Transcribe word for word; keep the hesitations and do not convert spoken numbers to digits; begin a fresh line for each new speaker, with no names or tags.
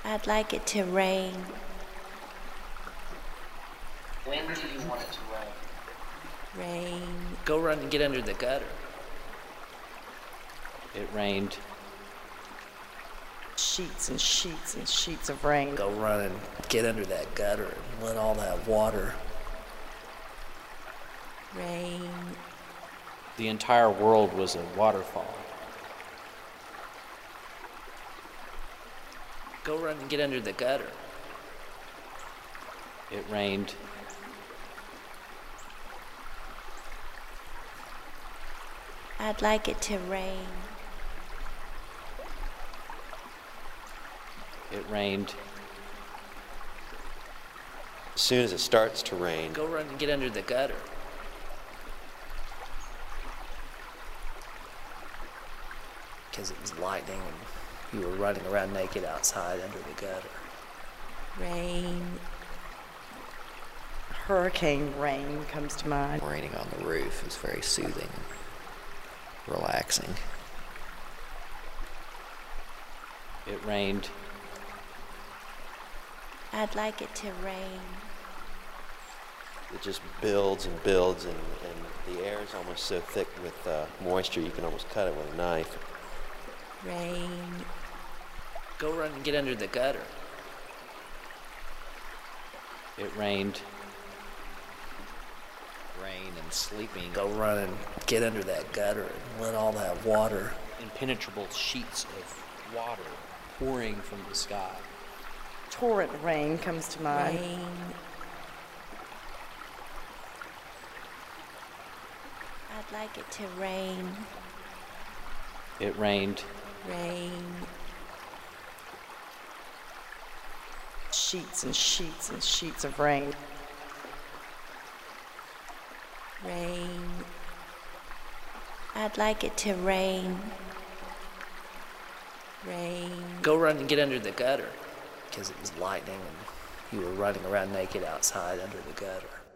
I'd like it to rain.
When do you want it to rain?
Rain.
Go run and get under the gutter.
It rained.
Sheets and sheets and sheets of rain.
Go run and get under that gutter and let all that water.
Rain.
The entire world was a waterfall.
Go run and get under the gutter.
It rained.
I'd like it to rain.
It rained.
As soon as it starts to rain,
Go run and get under the gutter. Because it was lightning and you were running around naked outside under the gutter.
Rain.
Hurricane rain comes to mind.
raining on the roof is very soothing, relaxing.
It rained.
I'd like it to rain.
It just builds and builds, and, and the air is almost so thick with uh, moisture you can almost cut it with a knife.
Rain.
Go run and get under the gutter.
It rained.
Rain and sleeping.
Go run and get under that gutter and let all that water.
Impenetrable sheets of water pouring from the sky.
Torrent rain comes to mind.
Rain. I'd like it to rain.
It rained.
Rain.
Sheets and sheets and sheets of rain.
Rain. I'd like it to rain. Rain.
Go run and get under the gutter. Because it was lightning and you were running around naked outside under the gutter.